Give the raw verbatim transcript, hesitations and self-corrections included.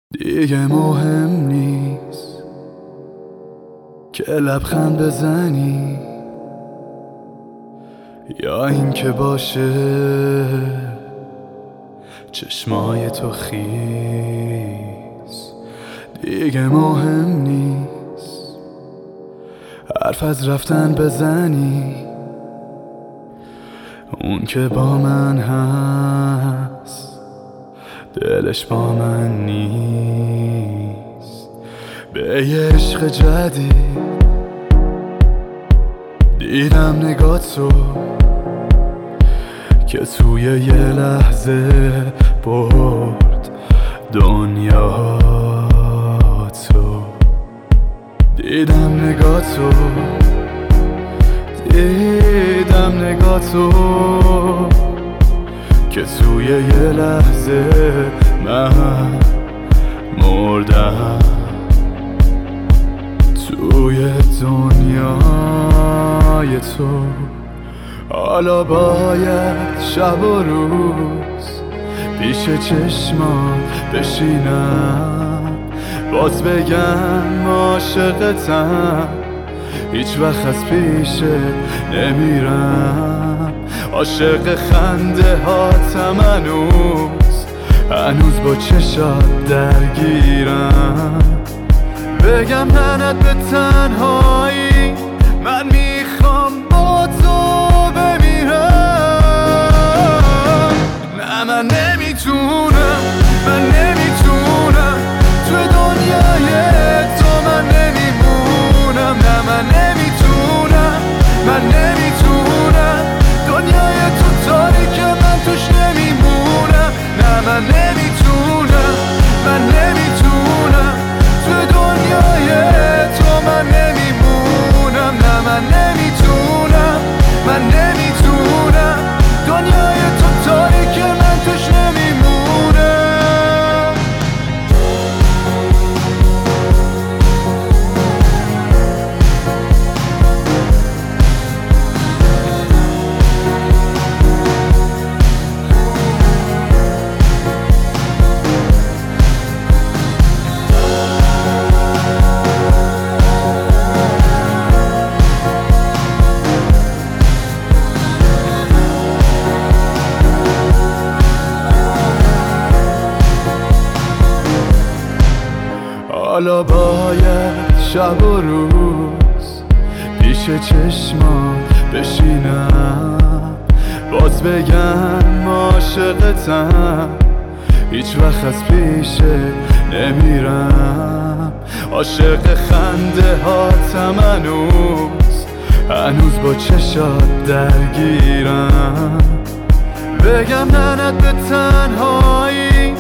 دیگه مهم نیست که لبخند بزنی یا این که باشه چشمای تو خیس. دیگه مهم نیست حرف از رفتن بزنی، اون که با من هست دلش با من نیست. به یه عشق جدید دیدم نگاتو که توی یه لحظه برد دنیا تو. دیدم نگاتو دیدم نگاتو که توی یه لحظه من مردم توی دنیای تو. حالا باید شب و روز پیش چشمان بشینم، باز بگم عاشقتم، هیچ وقت از پیشت نمیرم. عاشق خنده هاتم هنوز هنوز با چشات درگیرم. بگم ننت به تنهایی من میخوام با تو بمیرم. نه من نمیتونم من نمیتونم توی دنیای تو من نمیمونم. نه من نمیتونم من نمیتونم دنیای تو تاریکه من توش نمیمونم. نه من نمیتونم من نمیتونم توی دنیای تو من نمیمونم. نه من نمیتونم من نمیتونم دنیای تو تاریکه من توش نمیمونم. حالا باید شب و روز پیش چشمان بشینم، باز بگم عاشقتم، هیچ وقت از پیشت نمیرم. عاشق خنده هاتم هنوز هنوز با چشات درگیرم. بگم ننت به تنهایی